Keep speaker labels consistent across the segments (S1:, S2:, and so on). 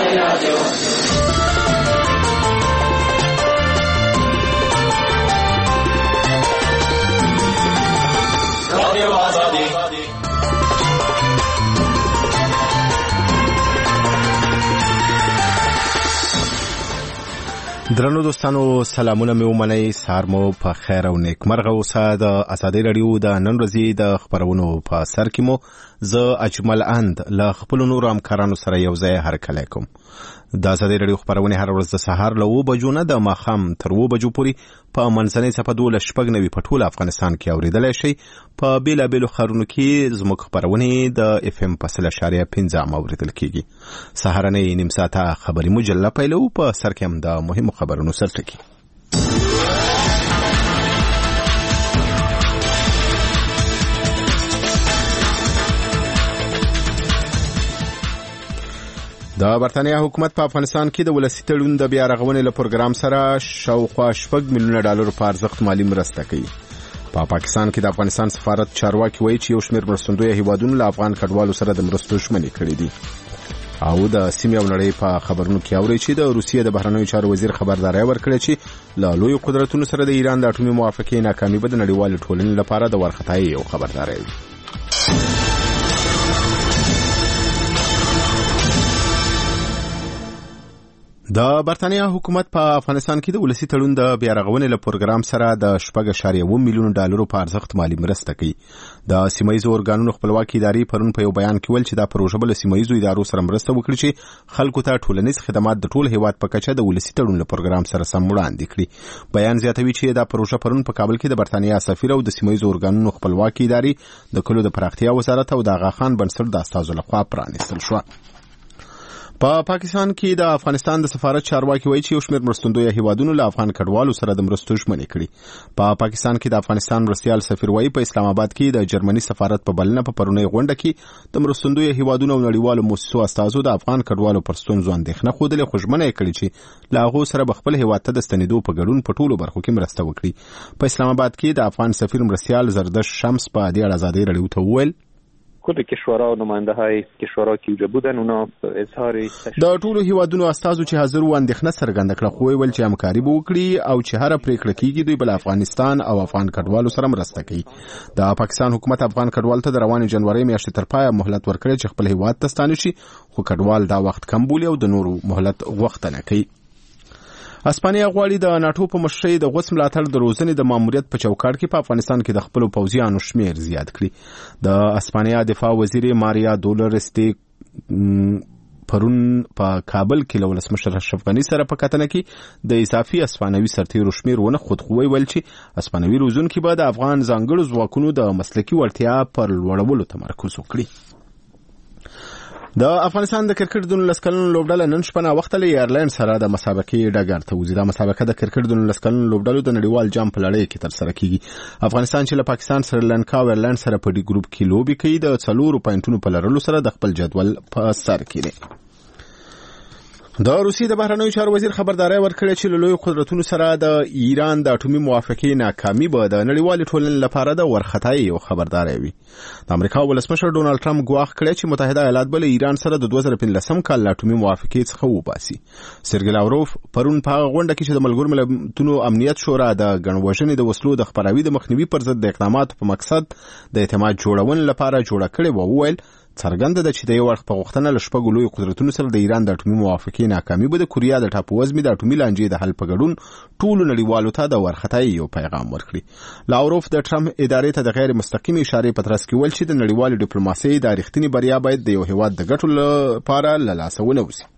S1: درنو دوستانو سلامونه مې ومنئ، سهار مو په خیر او نیکمرغه اوسه. د ازادۍ راډیو د نن ورځې د خبرونو په سر کې مو زه اجمل اند له خپلو نورو همکارانو سره یو ځای هرکلی کوم. د ازادۍ راډیو خبرونه هر ورځ د سهار له 9 بجو نه د ماښام تر 2 بجو پورې په منځنۍ څپه 12:90 په ټول افغانستان کې اوریدلای شئ. په بیلابیلو ښارونو کې زموږ خبرونه د FM په 0.5 اوریدل کیږي. سهارنۍ نیم ساعته خبري مجله پیلو، په سر کې هم د مهمو خبرونو سرټکی. د برتانیا حکومت په افغانستان کې د ولسی تړون د بیا رغونې له پروګرام سره شاوخوا $6 میلیونه په ارزښت مالی مرسته کوي. په پاکستان کې د افغانستان سفارت چارواکي وایي چې یو شمېر مرستندوی هیوادونو له افغان کډوالو سره د مرستو ژمنې کړې دي. او د سیمې او نړۍ په خبرونو کې اوري چې د روسیې د بهرنیو چارو وزیر خبرداري ورکړه چې له لوی قدرتونو سره د ایران د اټومي موافقې ناکامي به د نړیوال ټولنې لپاره د ورختای یو خبرداري وي. د برتانیا حکومت په افغانستان کې د ولسی تړون د بیا رغونې له پروګرام سره د $6.1 میلیونه په ارزښت مالی مرسته کوي. د سیمایي اورګانونو خپلواکي ادارې پرون په یو بیان کې ویل چې دا پروژه بل سیمایي ادارو سره مرسته وکړي چې خلکو ته ټولنیز خدمات د ټول هیواد په کچه د ولسی تړون له پروګرام سره سم وړاندې کړي. بیان زیاتوي چې دا پروژه پرون په کابل کې د برتانیا سفیر او د سیمایي اورګانونو خپلواکي ادارې د کلو د پراختیا وزارت او د آغاخان بنسټ د استازو لخوا پرانیستل شو. په پاکستان کې د افغانستان د سفارت چارواکي وایي چې یو شمېر مرستندوی هیوادونو له افغان کډوالو سره د مرستو ژمنې کړي. په پاکستان کې د افغانستان مرستیال سفیر وایي په اسلام آباد کې د جرمني سفارت په بلنه په پرونی غونډه کې د مرستندوی هیوادونو او نړیوالو مؤسسو استازو د افغان کډوالو پر ستونزو اندېښنه ښودلې، خو ژمنه یې کړې چې له هغو سره به خپل هیواد ته د ستنېدو په ګډون په ټولو برخو کې مرسته وکړي. په اسلام آباد کې د افغان سفیر مرستیال زردشت شمس په دې اړه ازادۍ راډیو ته وویل
S2: کل کشورها و نماینده های کشورها که اونجا بودن اونا اظهار
S1: د ټولو هیوادونو استازو چې حاضر و اندېښنه څرګنده کړه، خو ویل چې همکاري به وکړي او چې هر پریکړه کیږي دوی بل افغانستان او افغان کډوالو سره مرسته کوي. د پاکستان حکومت افغان کډوالو ته د روانې جنوري میاشتې تر پایه مهلت ورکړي چې خپل هیواد ته ستانه شي، خو کډوال دا وخت کم بولي او د نورو مهلت غوښتنه کوي. اسپانیا غواړي د ناتو په مشرۍ د غوڅ ملاتړ د روزنې د ماموریت په چوکاټ کې په افغانستان کې د خپل پوځیانو شمیر زیات کړي. د اسپانیا دفاع وزیر ماریا دولرس پرون په کابل کې له ولسمشر اشرف غني سره په کتنه کې د اضافي اسپانوي سرتیرو شمیر ونه خودخوي ویل چې اسپانوي روزونکي به د افغان ځانګړو ځواکونو د مسلکي وړتیا پر لوړولو تمرکز وکړي. د افغانستان د کرکټ د 19 کلنو لوبډله نن شپه نا وخت له ایرلند سره د مسابقې ډګر ته وځي. دا مسابقه د کرکټ د 19 کلنو لوبډلو د نړیوال جام په لړۍ کې تر سره کیږي. افغانستان چې له پاکستان، سریلانکا او ایرلند سره په ډي ګروپ کې لوبي کوي د 4 پوینټونو په لرلو سره د خپل جدول په سر کې دی. د روسیې د بهرنیو چارو وزیر خبرداري ورکړه چې له لوی قدرتونو سره د ایران د اټومي موافقې ناکامي به د نړیوال ټولنې لپاره د ورختای یو خبرداري وي. د امریکا ولسمشر ډونالد ټرمپ ګواښ کړی چې متحده ایالات به له ایران سره د 2015 کال له اټومي موافقې څخه وباسي. سرګی لاوروف پرون په غونډه کې چې د ملګرو ملتونو امنیت شورا د ګڼوژنې د وسلو د خپراوي د مخنیوي پر ضد د اقداماتو په مقصد د اعتماد جوړونې لپاره جوړه کړې و، وویل څرګنده ده چې د یو اړخ په غوښتنه له شپږو لوی قدرتونو سره د ایران د اټومي موافقې ناکامي به د کوریا د ټاپووزمې د اټومي لانجې د حل په ګډون ټولو نړیوالو ته د ورختای یو پیغام ورکړي. لاوروف د ټرمپ ادارې ته د غیر مستقیمې اشارې په ترڅ کې ویل چې د نړیوالې ډیپلوماسۍ د رښتینې بریا باید د یو هیواد د ګټو لپاره له لاسه ونه وځي.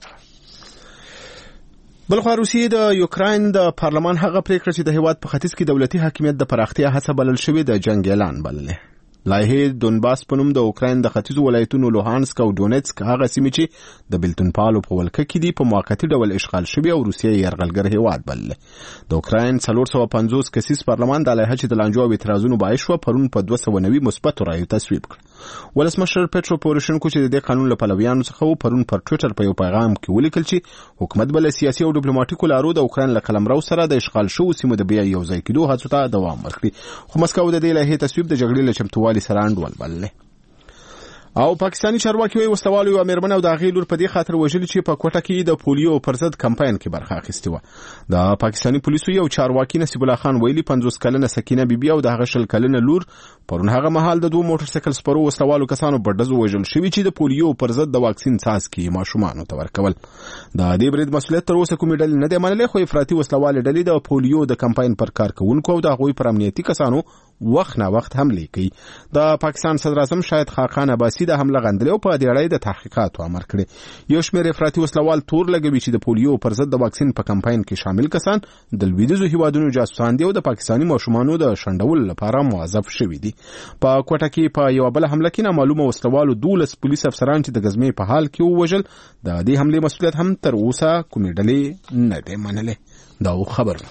S1: بلخوا روسیې د یوکراین د پارلمان هغه پریکړه چې د هیواد په ختیځ کې دولتي حاکمیت د پراختیا هڅه بلل شوې د جنگ اعلان بللې. لایحې دونباس په نوم د اوکراین د ختیځو ولایتونو لوهانسک او ډونیټسک هغه سیمې چې د بلتونپالو په ولکه کې دي په موقتي ډول اشغال شوي او روسیه یې یرغلګر هیواد بللې. د اوکراین 450 کسیز پارلمان د لایحه چې د لانجو او اعتراضونو باعث شوه پرون په 290 مثبتو رایو تصویب کړ. ولسمشر پیټرو پوروشنکو چې د دې قانون له پلویانو څخه پرون پر ټویټر په یو پیغام کې ولیکل چې حکومت بل سیاسي او ډیپلوماټیکو لارو د اوکراین له قلمرو سره د اشغال شوو سیمو د بیا یو ځای کېدو هڅو ته دوام ورکړي، خو مسکو د دې لایحې تصویب د جګړې له چمتووالي سره انډول بللې. او پاکستانی چارواکي وایي وسلوالو یو میرمن او د هغې لور په دې خاطر وژلي چې په کوټه کې د پولیو پر ضد کمپاین کې برخه اخیستې وه. د پاکستاني پولیسو یو چارواکي نصیب الله خان ویلي 50 کلنه سکینه بیبي او د هغه 20 کلنه لور پرون هغه مهال د دوه موټر سایکل سپرو وسلوالو کسانو په ډزو وژل شوي چې د پولیو پر ضد د واکسین څاڅکي ماشومانو ته ورکول. د دې برید مسؤلیت تر اوسه کومې ډلې نه دی منلی، خو افراطي وسلوالې ډلې د پولیو د کمپاین پر کارکوونکو او د هغوی پر امنیتي کسانو وخت نه وخت حملې کوي. د پاکستان صدر اعظم شاهد خاقان عباسي د حمله غندلې او په دې اړه د تحقیقاتو امر کړی. یو شمېر افراطي وسلوال تور لګوي چې د پولیو پر ضد د واکسین په کمپاین کې شامل کسان د لویدیځو هیوادونو جاسوسان دي او د پاکستاني ماشومانو د شنډولو لپاره موظف شوي دي. په کوټه کې په یو بل حمله کې نامعلومه وسلوالو 12 پولیس افسران چې د غزمې په حال کې ووژل. د دې حملې مسؤلیت هم تر اوسه کومې ډلې نه دی منلی. دا خبر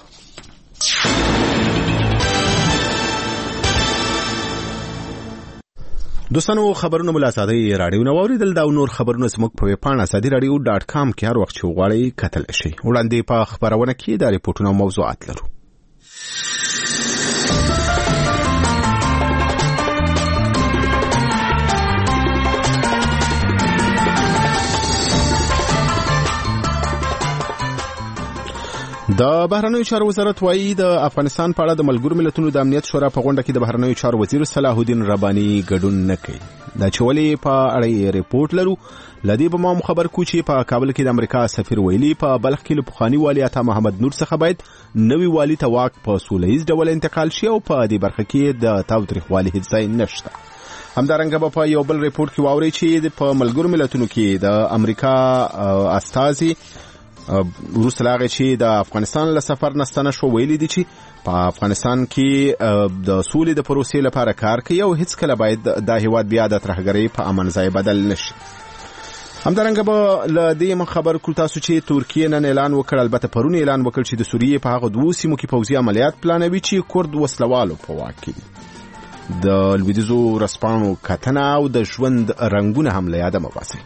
S1: دوستانو خبرونه مو له ازادۍ راډیو نه واورېدل. دا نور خبرونه زموږ په ویبپاڼه ازادي.com کې هر وخت چې وغواړئ کتلی شئ. وړاندې په خبرونه کې د ریپورټونو او موضوعات لرو. د بهرنیو چارو وزارت وایي د افغانستان په اړه د ملګرو ملتونو د امنیت شورا په غونډه کې د بهرنیو چارو وزیر صلاح الدین رباني ګډون نه کوي. دا چې ولې په اړه ریپورټ لرو. لدی به ما خبر کو چې په کابل کې د امریکا سفیر ویلي په بلخ کې له پخوانی والي عطا محمد نور څخه باید نوی والي ته واک په سولهییز ډول انتقال شي او په دې برخه کې د تاوتریخوالي هیڅ ځای نشته. همدارنګه به په یو بل ریپورټ کې واورئ چې په ملګرو ملتونو کې د امریکا استازي وروسته له هغې چې د افغانستان له سفر نه ستنه شو ویلي دي چې په افغانستان کې د سولې د پروسې لپاره کار کوي او هیڅکله باید د هیواد بیا د ترهګرۍ په امن ځای بدل نشي. همدارنګه به له دې خبر کړو تاسو چې ترکیه نن اعلان وکړ، البته پرون اعلان وکړ چې د سوریې په هغه 2 سیمو کې پوځي عملیات پلانوي چې کورد وسلوالو په واک کې دي. د لویدیځو ورځپاڼو کتنه او د ژوند رنګونه هم له یاده مه باسئ.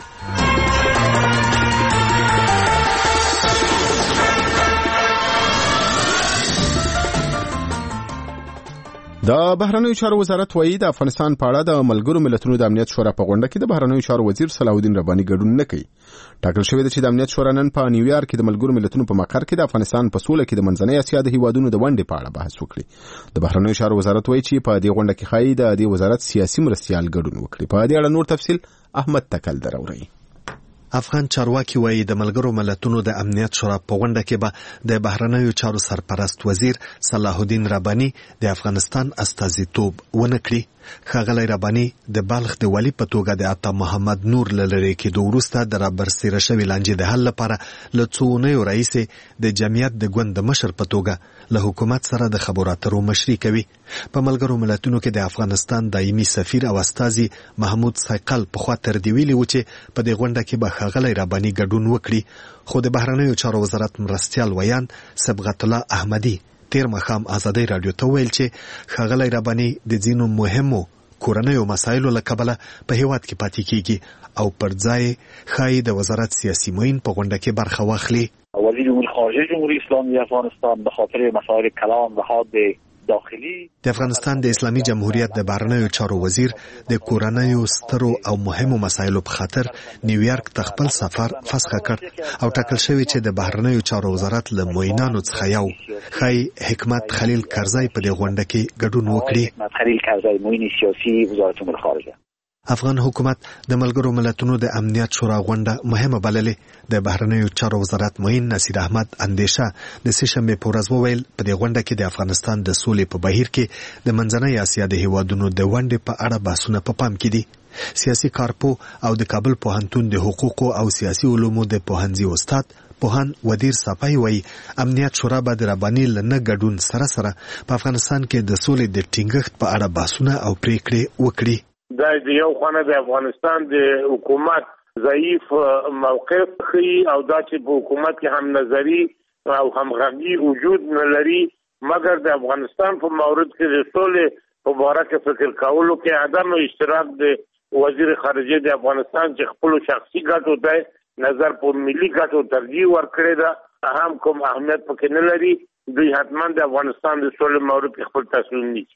S1: د بهرنیو چارو وزارت وایي د افغانستان په اړه د ملګرو ملتونو د امنیت شورا په غونډه کې د بهرنیو چارو وزیر صلاح الدین رباني ګډون نه کوي. ټاکل شوی دی چې د امنیت شورا نن په نیویارک کې د ملګرو ملتونو په مقر کې د افغانستان په سوله کې د منځنۍ اسیا د هیوادونو د ونډې په اړه بحث وکړي. د بهرنیو چارو وزارت وایي چې په دې غونډه کې ښایي د دې وزارت سیاسي مرستیال ګډون وکړي. په دې اړه نور تفصیل احمد تکل دراوري.
S3: افغان چارواکي وایي د ملګرو ملتونو د امنیت شورا په غونډه کې به د بهرنیو چارو سرپرست وزیر صلاح الدین رباني د افغانستان استازیتوب ونه کړي. ښاغلی رباني د بلخ د والي په توګه د عطا محمد نور له لرې کېدو وروسته د رابرسېره شوې لانجې د حل لپاره له څو اونیو راهیسې د جمعیت د ګوند د مشر په توګه له حکومت سره د خبرو اترو مشري کوي. په ملګرو ملتونو کې د افغانستان دایمي سفیر او استازي محمود سایقل پخوا تر دې ویلي و چې په دې غونډه کې به ښاغلی رباني ګډون وکړي، خو د بهرنیو چارو وزارت مرستیال ویان صبغت الله احمدي تیر مخام ازادي رادیو ته ویل چې ښاغلی رباني د ځینو مهمو کورنیو مسایلو له کبله په هیواد کې پاتې کیږي او پر ځای ښایي د وزارت سیاسي معین په غونډه کې برخه واخلي.
S4: وزیر امور خارجه جمهوری اسلامی افغانستان به خاطر مسائل کلان و حاد داخلي
S3: د افغانستان د اسلامي جمهوریت د بهرنیو چارو وزیر د کورنیو سترو او مهمو مسایلو په خاطر نیویارک ته خپل سفر فسخ کړ او ټاکل شوی چې د بهرنیو چارو وزارت له معینانو څخه یو خی حکمت خلیل کرزی په دې غونډه کې ګډون وکړي.
S4: خلیل کرزی معین سیاسي وزارت امور خارجه
S3: افغان حکومت د ملګرو ملتونو د امنیت شورا غونډه مهمه بللې. د بهرنیو چارو وزارت معین نصیر احمد اندیشه د سه‌شنبه په ورځ وویل په دې غونډه کې د افغانستان د سولې په بهیر کې د منځنۍ اسیا د هیوادونو د ونډې په اړه بحثونه په پام کې دي. سیاسي کارپو او د کابل پوهنتون د حقوقو او سیاسي علومو د پوهنځي استاد پوهان ودیر صفای وایي امنیت شورا به د رباني له نه ګډون سره سره په افغانستان کې د سولې د ټینګښت په اړه بحثونه او پریکړې وکړي.
S5: دا د یو خانه د افغانستان د حکومت ضعیف موقف خي او دا چې په حکومت کې هم نظری او همغږي وجود نه لري، مګر د افغانستان په مورد کې د سولې په باره کې فکر کولو کې عدم اشتراک د وزیر خارجه د افغانستان چې خپل شخصي ګټو ته نظر په ملي ګټو ترجیح ورکړی دا هم کوم اهمیت پکې نه لري. دوی حتما د افغانستان د سولې مورد کې خپل تصمیم نیسي.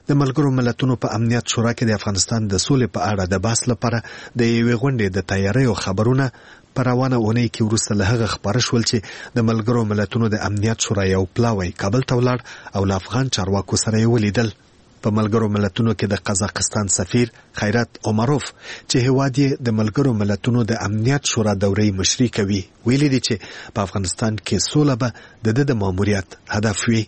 S3: د ملګرو ملتونو په امنیت شورا کې د افغانستان د سولې په اړه د بحث لپاره د یوې غونډې د تیاریو خبرونه په روانه اونۍ کې وروسته له هغه خبره شول چې د ملګرو ملتونو د امنیت شورا یو پلاوی کابل ته ولاړ او له افغان چارواکو سره یې ولیدل. په ملګرو ملتونو کې د قزاقستان سفیر خیرت عمروف چې هیواد یې د ملګرو ملتونو د امنیت شورا دورې مشري کوي ویلي دي چې په افغانستان کې سوله به د ماموریت هدف وي.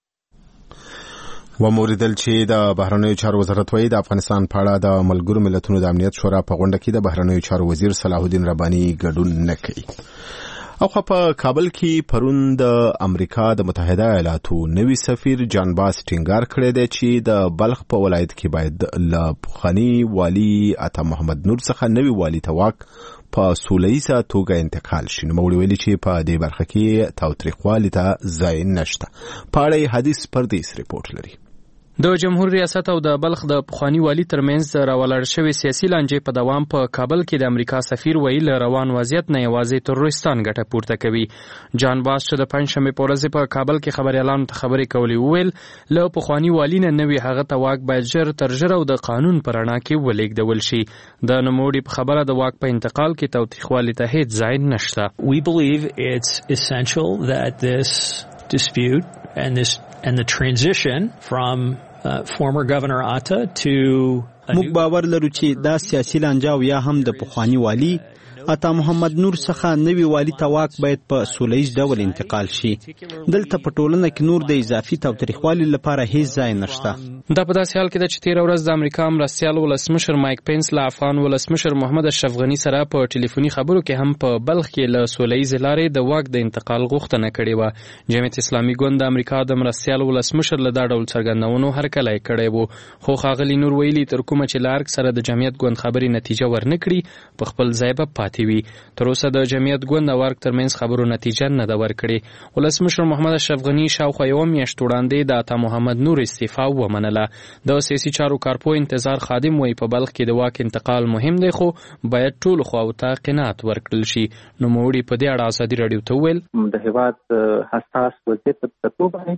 S1: وموریدل چې د بهرنیو چارو وزارت وایي د افغانستان په اړه د ملګرو ملتونو د امنیت شورا په غونډه کې د بهرنیو چارو وزیر صلاح الدین رباني ګډون نه کوي. او په کابل کې پرون د امریکا د متحده ایالاتو نوي سفیر جان باس ټینګار کړی دی چې د بلخ په ولایت کې باید له پخواني والي عطا محمد نور څخه نوي والي ته واک په سولهییزه توګه انتقال شي. نوموړي ویلي چې په دې برخه کې تاوتریخوالي ته ځای نشته. په اړه حدیث پردیس ریپورت لري.
S6: د جمهور ریاست او د بلخ د پخوانی والی ترمنځ راولاړ شوی سیاسي لانجې په دوام په کابل کې د امریکا سفیر ویل روان وضعیت نه یوازې تروریستان ګټه پورته کوي. جان باس چې د پنځشنبه په ورځ په کابل کې خبريالانو ته خبرې کولې ویل له پخوانی والی نه نوي هغه ته واک باید ژر تر ژره او د قانون پر رڼا کې ولېږدول شي. د نوموړي په خبره د واک په انتقال کې تاوتریخوالي ته هیڅ ځای نشته.
S7: We believe it's essential that this dispute and the transition from former Governor Atta to
S8: موږ باور لرو چې دا سیاسي لانجه او یا هم د پخوانی والی عطا محمد نور څخه نوي والی ته واک باید په سولهییز ډول انتقال شي. دلته په ټولنه کې نور د اضافي تاوتریخوالي لپاره هیڅ ځای نشته.
S6: دا په داسې حال کې ده چې تېره ورځ د امریکا مرستیال ولسمشر مایک پینس له افغان ولسمشر محمد اشرف غني سره په ټلیفوني خبرو کې هم په بلخ کې له سولهییزې لارې د واک د انتقال غوښتنه کړې وه. جمعیت اسلامي ګوند د امریکا د مرستیال ولسمشر له دا ډول څرګندونو هرکلی کړی و، خو ښاغلي نور ویلي تر کومه چې له ارګ سره د جمعیت ګوند خبرې نتیجه ورنه کړي په خپل ځای به پاتې وي. تر اوسه د جمعیت ګوند او ارګ ترمنځ خبرو نتیجه نه ده ورکړې. ولسمشر محمد اشرف غني شاوخوا یوه میاشت وړاندې د عطا محمد نور استعفا ومنله. د سیاسي چارو کارپو انتظار خادم وایي په بلخ کې د واک انتقال مهم دی خو باید ټولو خواو ته قناعت ورکړل شي. نوموړي په دې اړه ازادي راډیو ته وویل
S2: د هېواد حساس وضعیت په توګه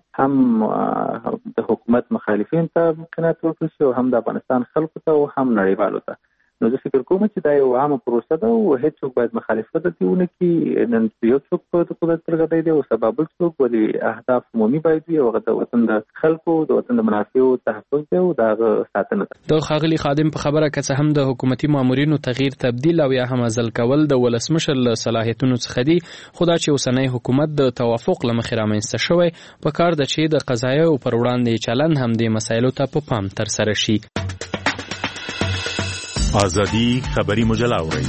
S2: هم د حکومت مخالفین ته قناعت ورکړل شي او هم د افغانستان خلکو ته او هم نړیوالو ته. نو زه فکر کوم چې دا یو عامه پروسه ده او هیڅوک باید مخالفت دې ونه کړي. نن یو څوک په قدرت ترغړی دی او سبب بل څوک ولې اهداف عمومي باید وي او د وطن د خلکو د وطن د منافعو تحفظ دی او د هغه ساتنه ده.
S6: د ښاغلي خادم په خبره که څه هم د حکومتي مامورینو تغییر تبدیل او یا هم عزل کول د ولسمشر له صلاحیتونو څخه دي، خو دا چې اوسنی حکومت د توافق له مخې رامنځته شوی په کار ده چې د قضایاو پر وړاندې چلند هم دې مسایلو ته په پام ترسره شي.
S9: آزادی خبری مجله اورئ.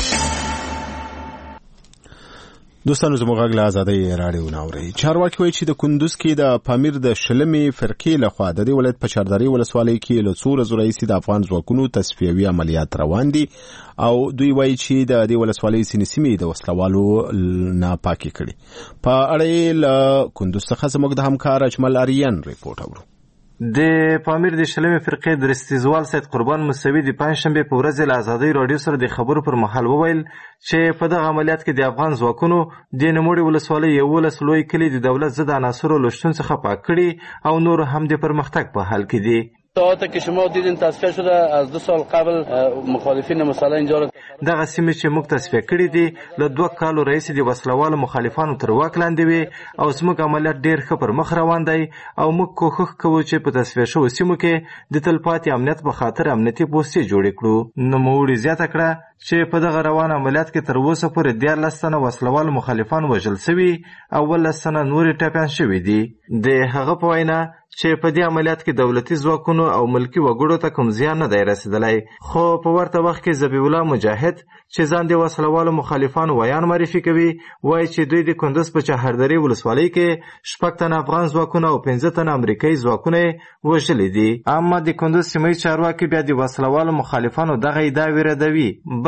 S1: دوستانو زموږ غږ له ازادۍ راډیو نه اورئ. چارواکي وایي چې د کندوز کې د پامیر د شلمې فرقې لخوا د دې ولایت په چاردرې ولسوالۍ کې له څو ورځو راهیسې د افغان ځواکونو تصفیوي عملیات روان دي او دوی وایي چې د دې ولسوالۍ ځینې سیمې د وسلوالو نه پاکې کړي. په اړه یې له کندوز څخه زموږ د همکار اجمل اریان ریپورټ اورو.
S10: د پامیر د شلمې فرقې درستیزوال سید قربان موسوي د پنځشنبه په ورځ له ازادۍ راډیو سره د خبرو پر مهال وویل چې په دغه عملیات کې د افغان ځواکونو د نوموړي ولسوالۍ 11 لوی کلي د دولت ضد عناصرو له شتون څخه پاک کړي او نور هم د پرمختګ په حال کې دي.
S11: ساعتی که شما دیدین تصفیه شده از 2 سال قبل مخالفین مثلا اینجا را
S10: دغه سیمې چې موږ تصفیه کړي دي له 2 کالو راهیسې د وسلوالو مخالفانو تر واک لاندې وي او زموږ عملیات ډېر ښه پر مخ روان دی او موږ کوښښ کوو چې په تصفیه شوو سیمو کې د تلپاتې امنیت په خاطر امنیتي پوستې جوړې کړو. نوموړي زیاته کړه چې په دغه روان عملیات کې تر اوسه پورې 14 تنه وسلوال مخالفان وژل شوي او 11 تنه نورې ټپیان شوي دي. د هغه په وینا چې په دې عملیات کې دولتي ځواکونو او ملکی وګړو ته کوم زیان نه دی رسیدلی، خو په ورته وخت کې ذبیح الله مجاهد چې ځان د وسلوالو مخالفانو ویان معرفي کوي وایي چې دوی د کندوز په چهردرې ولسوالۍ کې 6 تنه افغان ځواکونه او 15 تنه امریکایي ځواکونه وژلي دي. اما د کندوز سیمه چارواکي بیا د وسلوالو مخالفانو دغه ادعا ردوي،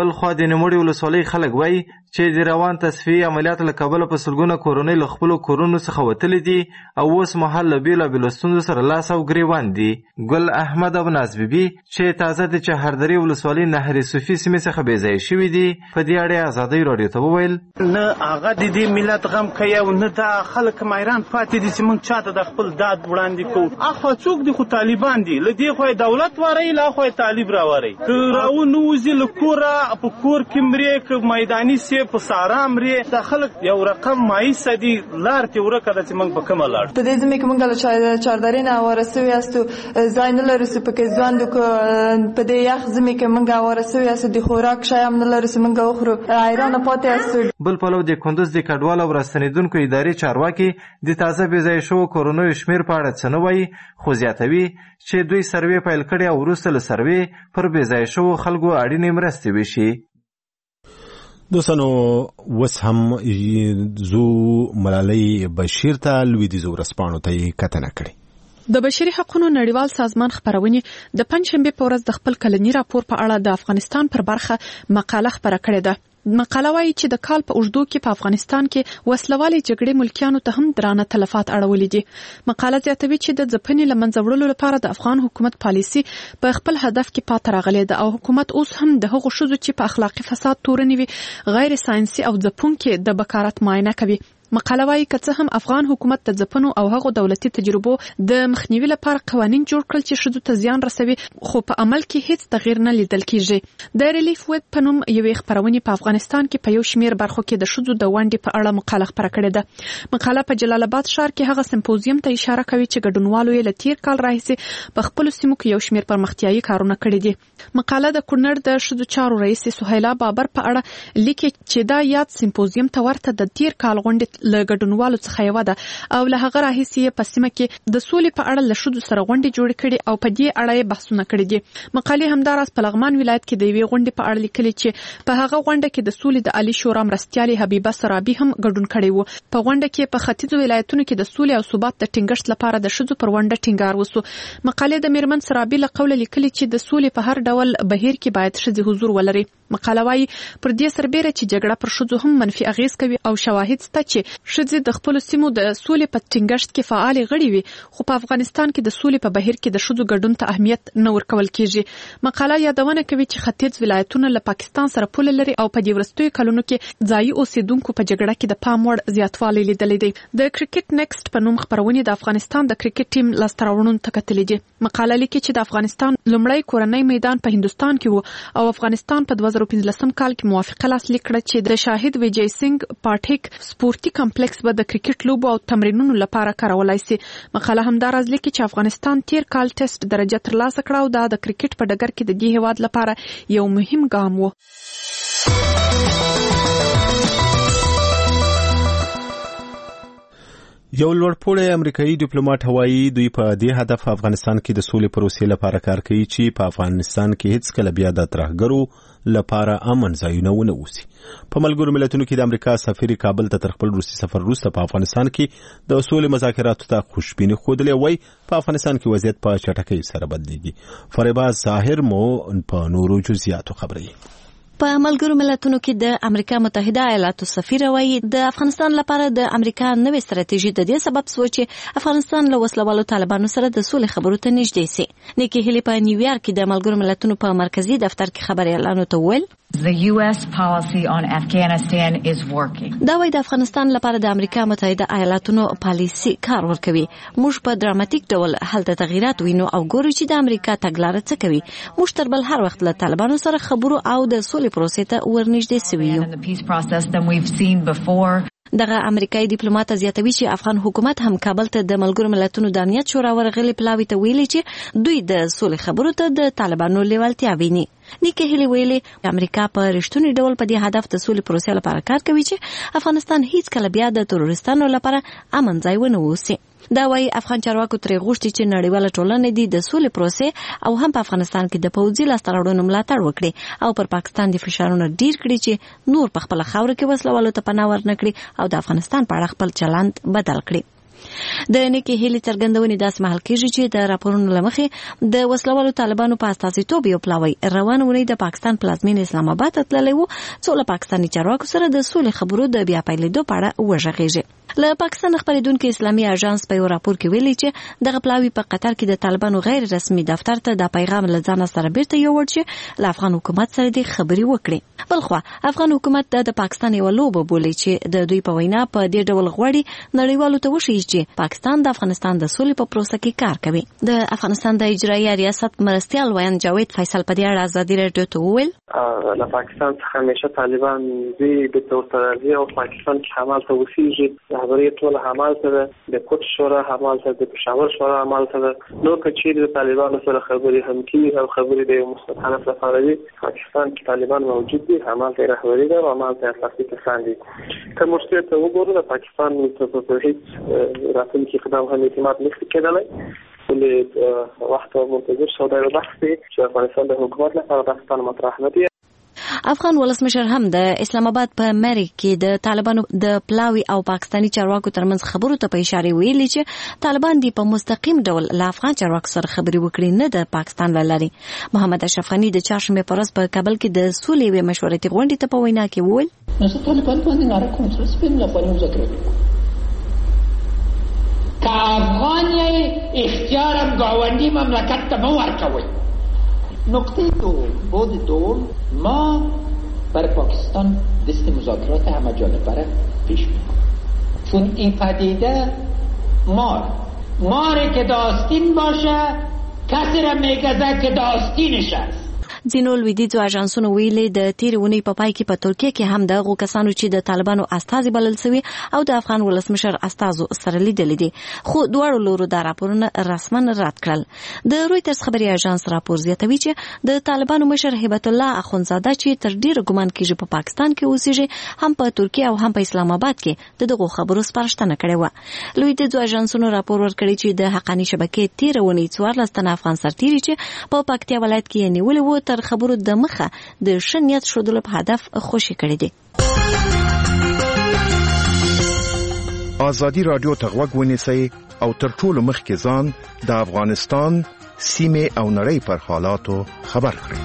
S10: بل خو د نوموړي ولسوالۍ خلک وایي چې د روان تصفیې عملیاتو له کبله په سلګونه کورنۍ له خپلو کورونو څخه وتلي دي او اوس مهال له بېلابېلو ستونزو سره لاس او ګرېوان دي. ګل احمد ابناز بیبي چې تازه د چهاردرې ولسوالۍ نهر صوفي سیمې څخه بېځایه شوي دي په دې اړه ازادۍ راډیو ته وویل
S12: نه هغه د دې ملت غم کوي او نه دا خلک مایران پاتې دي چې موږ چاته د خپل داد وړاندې کوو. اخوا څوک دي خو طالبان دي له دې خوا دولت واري له خوا طالب راوړي راونوځي له کوره په کور کې مرې که میداني سي په سارا مرې د خلک یو رقم مایسه دي لار کې ورکه ده چې موږ په کومه لاړ
S13: په دې ځمکه کې موږ له چاردارې نه اواره سوي یاستو ځای نه لرو چې پکې ځوان په دې یخ ځمکه کې موږ اواره سوي یاستو د خوراک شی هم نه لرو چې موږ وخورو حیرانه پاتې یاستو.
S10: بل پلو د کندوز د کډوالو او راستنېدونکو ادارې چارواکي د تازه بېځایه شوو کورنیو شمېر په اړه څه نه وایي خو زیاتوي چې دوی سروې پیل کړي او وروسته له سروې پر بېځایه شوو خلکو اړینې مرستې وشي.
S1: دوستانو اوس هم زو ملالۍ بشیر ته لویدیځو ورځپاڼو ته یې کتنه کړې.
S14: د بشري حقوقو نړیوال سازمان خپرونې د پنجشنبې په ورځ د خپل کلني راپور په اړه د افغانستان پر برخه مقاله خپره کړې ده. مقاله وايي چې د کال په اوږدو کې په افغانستان کې وسلوالې جګړې ملکیانو ته هم درانه تلفات اړولي دي. مقاله زیاتوي چې د ځپنې له منځه وړلو لپاره د افغان حکومت پالیسي په خپل هدف کې پاتې راغلې ده او حکومت اوس هم د هغو ښځو چې په اخلاقي فساد تورنې وي غیر ساینسي او ځپونکې د بکارت معاینه کوي. مقاله وايي که څه هم افغان حکومت د ځپنو او هغو دولتي تجربو د مخنیوي لپاره قوانین جوړ کړل چې ښځو ته زیان رسوي خو په عمل کې هیڅ تغییر نه لیدل کیږي. د ریلیف ویب په نوم یوې خپرونې په افغانستان کې په یو شمېر برخو کې د ښځو د ونډې په اړه مقاله خپره کړې ده. مقاله په جلال آباد ښار کې هغه سمپوزیم ته اشاره کوي چې ګډونوالو یې له تیر کال راهیسې په خپلو سیمو کې یو شمېر پرمختیایي کارونه کړي دي. مقاله د کونړ د ښځو چارو رئیس سهیلا بابر په اړه لیکي چې دا یاد سمپوزیم ته ورته د تیر کال غونډې له ګډونوالو څخه یو ده او له هغه راهیسې په سیمه کې د سولې په اړه له ښځو سره غونډې جوړې کړي او په دې اړه یې بحثونه کړي دي. مقالې همداراز په لغمان ولایت کې د یوې غونډې په اړه لیکلي چې په هغه غونډه کې د سولې د عالی شورا مرستیالې حبیبه سرابي هم ګډون کړی و. په غونډه کې په ختیځو ولایتونو کې د سولې او ثبات د ټینګښت لپاره د ښځو پر ونډه ټینګار وسو. مقالې د میرمن سرابي له قوله لیکلي چې د سولې په هر ډول بهیر کې باید ښځې حضور ولري. مقاله وايي پر دې سربېره چې جګړه پر ښځو هم منفي اغیز کوي او شواهد شته چې ښځې د خپلو سیمو د سولې په ټینګښت کې فعالې غړي وي خو په افغانستان کې د سولې په بهیر کې د ښځو ګډون ته اهمیت نه ورکول کیږي. مقاله یادونه کوي چې ختیځ ولایتونه له پاکستان سره پوله لري او په دې وروستیو کلونو کې ځایي اوسیدونکو په جګړه کې د پام وړ زیاتوالی لیدلی دی. د کرکټ نیکسټ په نوم خپرونې د افغانستان د کرکټ ټیم لاسته راوړنو ته کتلې دي. مقاله لیکي چې د افغانستان لومړی کورنۍ میدان په هندستان کې و او افغانستان په 2015 کال کې موافقه لاسلیک کړه چې د شاهد ویجی سنگ پاټیک سپورتي کمپلیکس به د کرکټ لوبو او تمرینونو لپاره کارولای شي. مقاله همداراز لیکي چې افغانستان تیر کال ټیسټ درجه ترلاسه کړه او دا د کرکټ په ډګر کې د دې هیواد لپاره یو مهم ګام و.
S1: یو لوړپوړی امریکایي ډیپلوماټ وایي دوی په دې هدف افغانستان کې د سولې پروسې لپاره کار کوي چې په افغانستان کې هیڅ کله بیا د ترهګرو لپاره امن ځایونه ونه اوسي. په ملګرو ملتونو کې د امریکا سفیر کابل ته تر خپل روسي سفر وروسته په افغانستان کې د سولې مذاکراتو ته خوشبیني ښودلې وایي په افغانستان کې وضعیت په چټکۍ سره بدلیږي. فریباز ظاهر مو په نورو جزئیاتو خبري.
S15: په ملګرو ملتونو کې د امریکا متحده ایالاتو سفیر وایي د افغانستان لپاره د امریکا نوې ستراتیژي د دې سبب شو چې افغانستان له وسلوالو طالبانو سره د سولې خبرو ته نږدې شي. نیکی هیلی په نیویارک کې د ملګرو ملتونو په مرکزی دفتر کې خبريالانو ته وویل
S16: The US policy on Afghanistan is working.
S15: دا وایي د افغانستان لپاره د امریکا متحده ایالاتونو پالیسي کار ورکوي. موږ په دراماتیک ډول هلته تغیرات وینو او ګورو چې د امریکا تګلاره څه کوي. موږ تر بل هر وخت له طالبانو سره خبرو او د سولې پروسې ته ورنږدې سوي یو. دغه امریکایي ډیپلوماټ زیاتوي چې افغان حکومت هم کابل ته د ملګرو ملتونو د امنیت شورا ورغلي پلاوي ته ویلي چې دوی د سولې خبرو ته د طالبانو لیوالتیا ویني. نیکی هیلی ویلي امریکا په رښتونی ډول په دې هدف د سولې پروسې لپاره کار کوي چې افغانستان هیڅ کله بیا د تروریستانو لپاره امن ځای ونه اوسي. دا وایي افغان چارواکو ترې غوښتي چې نړیواله ټولنه د سولې پروسې او هم په افغانستان کې د پوځي لاسته راوړنو ملاتړ وکړي او پر پاکستان د فشارونو ډیر کړي چې نور په خپل خاور کې وسلوالو ته پناه ورنکړي او د افغانستان په اړه خپل چلند بدل کړي. د نیکی هیلي څرګندونې داس محل کېږي چې د راپورونو لمخې د وسلوالو طالبانو په استازیتوب یو پلاوی روان ونی د پاکستان پلازمین اسلام آباد ته تللی و څو له پاکستاني چارواکو سره د سولې خبرو د بیا پیلېدو په اړه وغږېږي. له پاکستان خبرېدونکو اسلامي اژانس په یو راپور کې ویلي چې دغه پلاوی په قطر کې د طالبانو غیر رسمي دفتر ته د پیغام له ځانه سره بیرته یووړ چې له افغان حکومت سره د خبرې وکړي. بلخوا افغان حکومت د پاکستان یو لوبه بولي چې د دوی په وینا په دې ډول غواړي نړیوالو ته وښیي چې پاکستان د افغانستان د سولې په پروسه کې کار کوي. د افغانستان د اجرایي ریاست مرستیال ویان جاوید فیصل په دې اړه ازادي راډیو ته وویل
S17: له پاکستان څخه همیشه طالبان دي د تورترالي او پاکستان کې حمال ته وسیږي خبرې ټول حمال ته د کوټ شورا حمال ته د پېښور شورا حمال ته نو کچې د طالبانو سره خبرې هم کیږي او خبرې د مستقله لپاره دي. پاکستان کې طالبان موجود دي حمال ته رهبري ده او حمال ته اساسي کسان دي. که مشکل ته وګورو د پاکستان په هیڅ راتلونکي اقدام هم اعتماد نشي کېدلی ولې وخت منتظر شو دا بحث دی چې افغانستان د حکومت لپاره پاکستان مطرح نه دی.
S15: افغان ولسمشر هم د اسلام آباد په مری کې د طالبانو د پلاوی او پاکستاني چارواکو ترمنځ خبرو ته په اشاره ویلي چې طالبان دي په مستقیم ډول له افغان چارواکو سره خبرې وکړي نه د پاکستان لاري. محمد اشرف غنی د چهارشنبه په ورځ په کابل کې د سولې وی مشورتي غونډې ته په وینا کې وویل
S18: نو طالبان باندې نه کنټرول سپین له خپل مذاکره که افغان اختیارم گاوندی مملکت ته مو ورکوي. نقطه دوم ما برای پاکستان دست مذاکرات همه جانبه را پیش می‌بریم چون این پدیده ماری که داستین باشه کسی را میگذه که داستینش است.
S15: ځینو لویدیځو اژانسونو ویلي د تیرې اونۍ په پای کې په ترکیه کې هم دغه کسانو چې د طالبانو استازي بلل شوي او د افغان ولسمشر استازو سره لیدلي دي خو دواړو لورو دا راپورونه رسما رد کړل. د رویټرز خبري اژانس راپور زیاتوي چې د طالبانو مشر هیبت الله اخونزاده چې تر ډیره ګمان کېږي په پاکستان کې اوسېږي هم په ترکیه او هم په اسلام آباد کې دغه خبرو سپارښتنه کړې و. لویدیځو اژانسونو راپور ورکړی چې د حقانی شبکې تیرې اونۍ 14 تنه افغان سرتیري چې په پکتیا ولایت کې نیولې و تر خبرو د مخه د شنیت شودلو په هدف خوشي کړی دي.
S19: ازادي رادیو ته غوږ ونیسئ او تر ټولو مخکې ځان د افغانستان سیمه او نړۍ پر حالاتو خبر کړئ.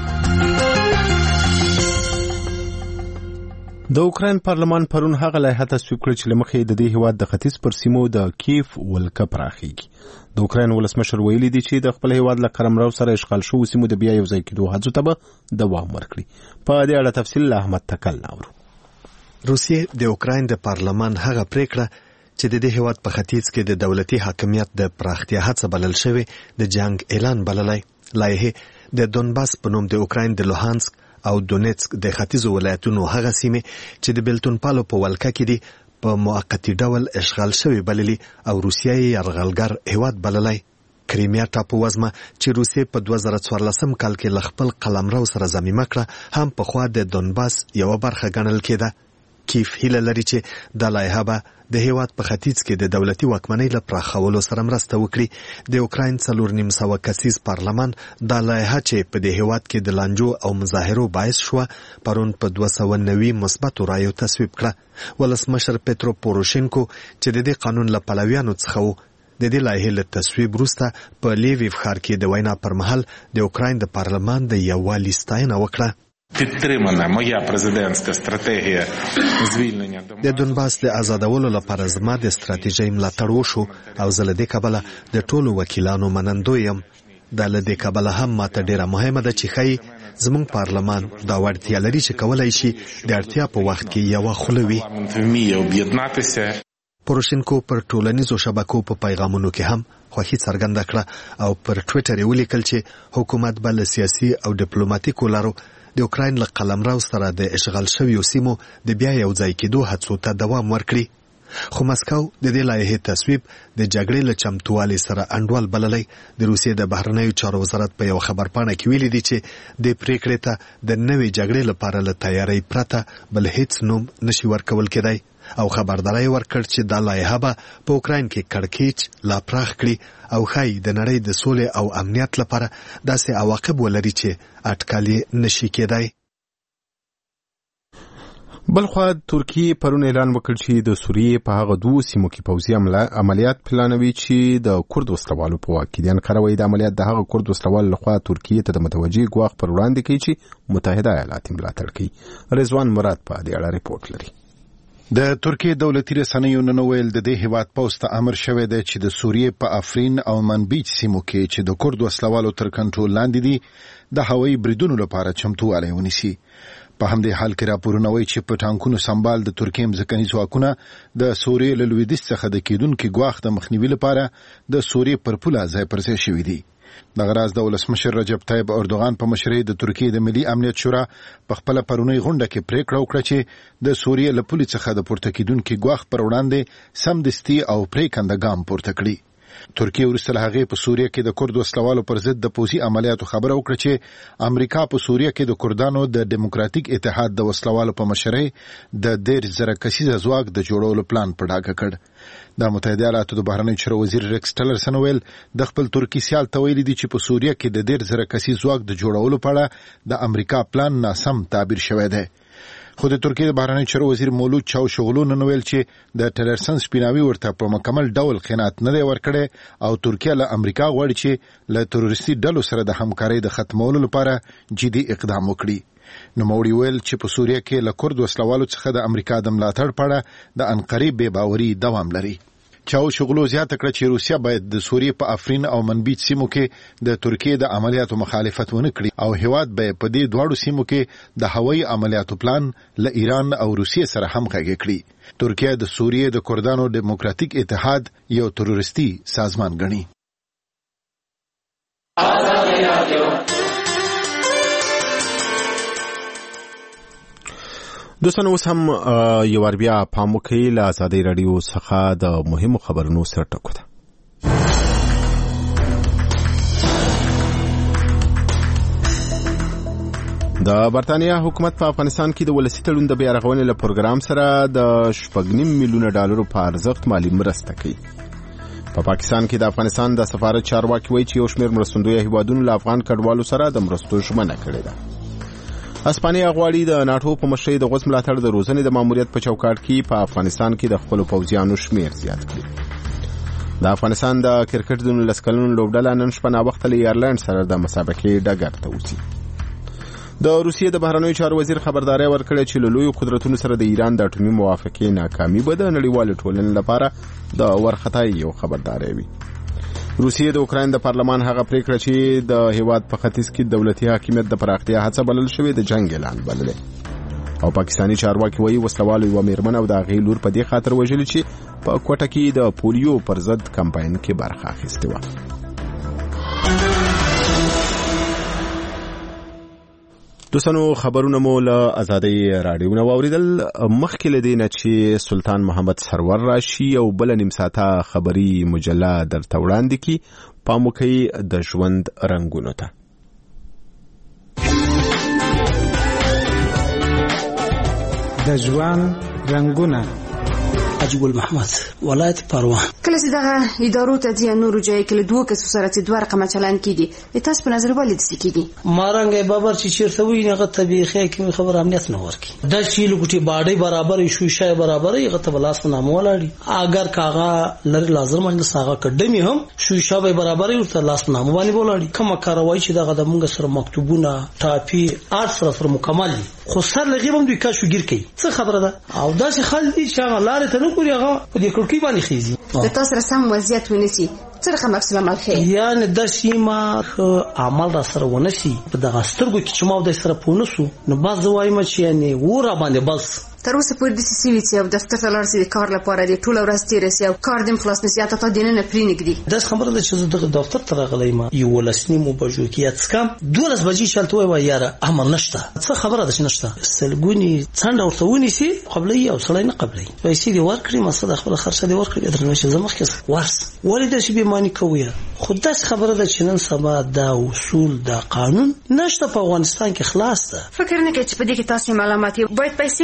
S1: د اوکراین پارلمان پرون هغه لایحه تصویب کړه چې لمخې د دې هیواد د ختیځ پر سیمو د کیف ولکه پراخیږي. د اوکراین ولسمشر ویلي دی چې د خپل هیواد له قلمرو سره اشغال شوو سیمو د بیا یو ځای کېدو هڅو ته به دوام ورکړي. په دې اړه تفصیل له احمد تکل اورو.
S3: روسیې د اوکراین د پارلمان هغه پریکړه چې د دې هیواد په ختیځ کې د دولتي حاکمیت د پراختیا هڅه بلل شوی د جنگ اعلان بللای. لایحه د دونباس په نوم د اوکراین د لوهانسک او دونیتسک د ختیځو ولایتونو هغه سیمې چې د بیلتونپالو په ولکه کې دي په موقتی ډول اشغال شوی بللی او روسیه یې یرغلګر هیواد بللی. کریمیا ټاپو وزمه چې روسیې په 2014 کال کې ل خپل قلمرو سره ضمیمه کړه هم په خوا د دونباس یو برخه ګڼل کېده. کیف هیله لري چې د لایحه به د هیواد په ختیځ کې د دولتي واکمنۍ له پراخولو سره مرسته وکړي. د اوکراین 4.5 کسیز پارلمان د لایحه چې په دې هیواد کې د لانجو او مظاهرو باعث شو پرون په 290 مثبت رایو تصویب کړه. ولسمشر پترو پوروشینکو چې د دې قانون له پلویانو څخه و د دې لایحې له تصویب وروسته په لیویف ښار کې د وینا پر مهال د اوکراین د پارلمان د یووالي ستاینه وکړه.
S20: Підтримана моя президентська стратегія звільнення
S3: د دونباس د آزادولو لپاره زما د ستراتیژۍ ملاتړ وشو او زه له دې کبله د ټولو وکیلانو منندوی یم. دا له دې کبله هم ماته ډیره مهمه ده چې ښایي زموږ پارلمان دا وړتیا لري چې کولی شي د اړتیا په وخت کې یوه خوله وي. پوروشینکو پر ټولنیزو شبکو په پیغامونو کې هم خوښي څرګنده کړه او پر ټویټر یې ولیکل چې حکومت به له سیاسي او ډیپلوماټیکو لارو د اوکراین له قلمرو سره د اشغال شویو سیمو د بیا یو ځای کېدو هڅو ته دوام ورکړي. خو مسکو د دې لایحې تصویب د جګړې له چمتووالي سره انډول بللی. د روسیې د بهرنیو چارو وزارت په یو خبرپاڼه کې ویلي دي چې د پریکړې ته د نوې جګړې لپاره له تیاری پرته بل هیڅ نوم نشي ورکول کېدی او خبرداري ورکړ چې دا لایحه به په اوکراین کې کړکېچ لا پراخ کړي او ښایي د نړۍ د سولې او امنیت لپاره داسې عواقب ولري چې اټکل یې نشي کېدی.
S1: بلخوا ترکیه پرون اعلان وکړ چې د سوریې په هغه دوه سیمو کې پوځي عملیات پلانوي چې د کورد وسلوالو په واک کې دي. انقره د عملیات د هغه کورد وسلوالو لخوا ترکیه ته د متوجي ګواښ پر وړاندې کوي چې متحده ایالات ملاتړ کوي. رضوان مراد په دې اړه ریپورت لري.
S21: د ترکیه دولتي رسنیو نن ویل د دې هیواد پوسټ امر شوی دی چې د سوریې په افرین او منبیج سیمو کې چې د کورد وسلوالو تر کنټرول لاندې دي د هوایي بریدونو لپاره چمتووالی ونیسي. په همدې حال کې راپورونه وایي چې په ټانکونو سمبال د ترکیې ځمکني ځواکونه د سوریې له لویدیځ څخه د کېدونکي ګواښ د مخنیوي لپاره د سوریې پر پوله ځای پر ځای شوي دي. دغه راز د ولسمشر رجب طیب اردوغان په مشرۍ د ترکیې د ملي امنیت شورا په خپل پرونی غونډه کې پریکړه وکړه چې د سوریې له پولې څخه د پورته کېدونکي ګواښ پر وړاندې سمدستي او پریکنده ګام پورته کړي. ترکیه وروسته له هغې په سوریه کې د کورد وسلوالو پر ضد د پوځي عملیاتو خبره وکړه چې امریکا په سوریه کې د کردانو د ډیموکراتیک اتحاد د وسلوالو په مشرۍ د 10,000 کسیزه ځواک د جوړولو پلان په ډاګه کړ. د متحده ایالاتو د بهرنیو چارو وزیر ریکس ټلرسن ویل د خپل ترکی سیال ته ویلي دي چې په سوریه کې د 10,000 کسیز ځواک د جوړولو په اړه د امریکا پلان ناسم تعبیر شوی دی. خو د ترکیه د بهرنیو چارو وزیر مولود چاوشغلو نن ویل چې د ټلرسن سپیناوي ورته په مکمل ډول خیانت نه دی ورکړی او ترکیه له امریکا غواړي چې له تروریستي ډلو سره د همکارۍ د ختمولو لپاره جدي اقدام وکړي. نوموړي ویل چې په سوریه کې له کورد وسلوالو څخه د امریکا د ملاتړ په اړه د انقرې بې باوري دوام لري. چاوشغلو زیاته کړه چې روسیا باید د سوریې په افرین او منبیج سیمو کې د ترکیې د عملیاتو مخالفت ونه کړي او هیواد به په دې دواړو سیمو کې د هوایي عملیاتو پلان له ایران او روسیې سره همغږي کړي. ترکیه د سوریې د کردانو ډیموکراتیک اتحاد یو تروریستي سازمان ګڼي.
S1: دوستانو اوس هم یو ور بیا پام وکړئ له ازادۍ راډیو څخه د مهمو خبرونو سره ټکو ده. د برتانیا حکومت په افغانستان کې د ولسی تړون د بیا رغونې له پروګرام سره د 8.5 میلیونه ډالرو په ارزښت مالی مرسته کوي. په پاکستان کې د افغانستان د سفارت چارواکي وایي چې یو شمېر مرستندویه هیوادونو له افغان کډوالو سره د مرستو ژمنه کړې ده. اسپانیا غواړي د ناتو په مشرۍ د غوڅ ملاتړ د روزنې د ماموریت په چوکاټ کې په افغانستان کې د خپل پوځیانو شمیر زیات کړي. د افغانستان د کرکټ د 19 کلنو لوبډله نن شپه ناوخته له ایرلند سره د مسابقې ډګر ته وځي. د روسیې د بهرنیو چارو وزیر خبرداري ورکړه چې له لوی قدرتونو سره د ایران د اټومي موافقې ناکامي به د نړیوال ټولنې لپاره د ورختای یو خبرداري وي. روسیې د اوکراین د پارلمان هغه پریکړه چې د هیواد په ختیځ کې دولتي حاکمیت د پراختیا هڅه بلل شوې د جنگ اعلان بللې او پاکستانی چارواکي وایي وسلوالو یو میرمن او د هغې لور په دې خاطر وژلې چې په کوټه کې د پولیو پر ضد کمپاین کې برخه اخیستې وه. دوستانو خبرونه مو له ازادۍ راډیو نه واوریدل. مخکې له دې نه چې سلطان محمد سرور راشي او بل نیم ساعته خبري مجله درته وړاندې کړي، پام وکړئ د ژوند رنګونو ته.
S22: د ژوند رنګونه عجیب المحمد ولایت پروان.
S23: کله چې دغه ادارو ته ځي نورو ځای کې له دوه کسو سره چې دوه رقمه چلن کیږي، تاسو په نظر ولې داسې کیږي؟
S22: مارنګ بابر چې چیرته وي هغه طبيخه کې خبر امنیت نه ورکی. دا چې لګټي باډي برابر شوشه برابر هغه ته بلاس نامه ولاړي. اگر کاغه لر لازم مجلس هغه کډمی هم شوشه به برابر یو ته لاس نامه باندې ولاړي. کومه کاروای چې دغه د مونږ سره مکتوبونه ټاپی ارت سره مکمل دي، خو سر لغیبم دوی کا شو ګیر کوي. څه خبره ده؟ او دا چې خل دي چې هغه لارې ته نه کوي، هغه په دې کړکۍ باندې خيزي.
S23: د تاسو سره سم وضعیت ونیسي څه رقم عکس العمل ښیي؟
S22: یعنی د سیمه عمل را سره ونشي په دغه سترګو کې چې ما د سره پونسو نو باز وایم چې یعنی ور باندې بس
S23: تر اوسه پورې د سیوی چې او دفتر ته لاړ سي کار لپاره دی ټول ورځ تیر سي او کار دیم خلاص نشي ته دینه پرینګدي.
S22: دا خبره ده چې د دفتر ته راغلی ما یو لسنی مو بجو کې اتسکم 12 بجې شلته وای یاره امر نشته. څه خبره ده چې نشته؟ سلګونی څنډه ورته ونیسي قبلي او سړی نه قبلي پیسې دی ورکړي مسله خپل خرڅه دی ورکړي درنه چې زمخ کې ورس ولې د شی بیمانی کوي. خود دا خبره ده چې نن سبا دا اصول دا قانون نشته په افغانستان کې خلاص ده.
S23: فکر نه کوي چې په دې کې تاسو معلومات باید پیسې ورنکړي.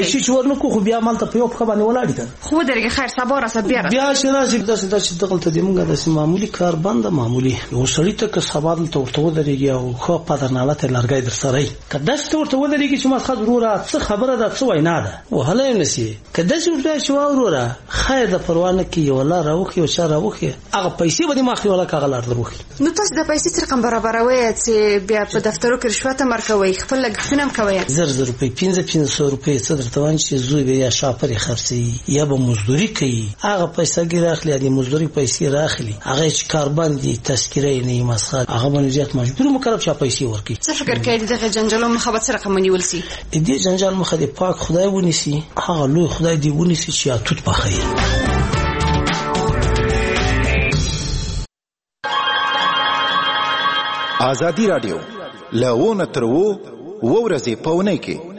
S22: پیسې چې ورنکو خو بیا مالته په یو پخه باندې ولاړ دي
S23: خو درګه خیر سبا را بیا
S22: چې راځي داسې دغلته دی موږ داسې معمولی کار بند معمولی یو سړی ته که سبا دلته ورته ودرېږي او خو پدرناله ته لرګی در سره که داسې ورته ودرېږي چې ما ښه وروره څه خبره ده څه وینا ده وهلی یې نسي که داسې ورته چې وروره خیر د پروا نه کړي یو لار راوښي یو چا راوښي هغه پیسې به دې ما اخلي ولا که هغه لار در وښي
S23: نو تاسو د پیسې څه رقم برابروئ چې بیا په دفترو کې رشوت هم ورکوئ خپل لګښتونه هم کوئ 1000 روپۍ 1500 روپۍ څه درته وایم چې زوی به یا شاپرې خرڅوي یا به مزدوري کوي هغه پیسې راخلي د مزدوري پیسې راخلي هغه چې کار باندې تذکره نه مسخه هغه باندې زیات مجبور مکلف چې پیسې ورکړي څه فکر کوي دغه جنجالو مخه به څه رقم نیول سي
S22: دې جنجال مخه د پاک خدای ونیسي هغه لوی خدای دی ونیسي چې اتوت بخي
S21: ازادي رادیو له ونه تر وو ورځې پونه کې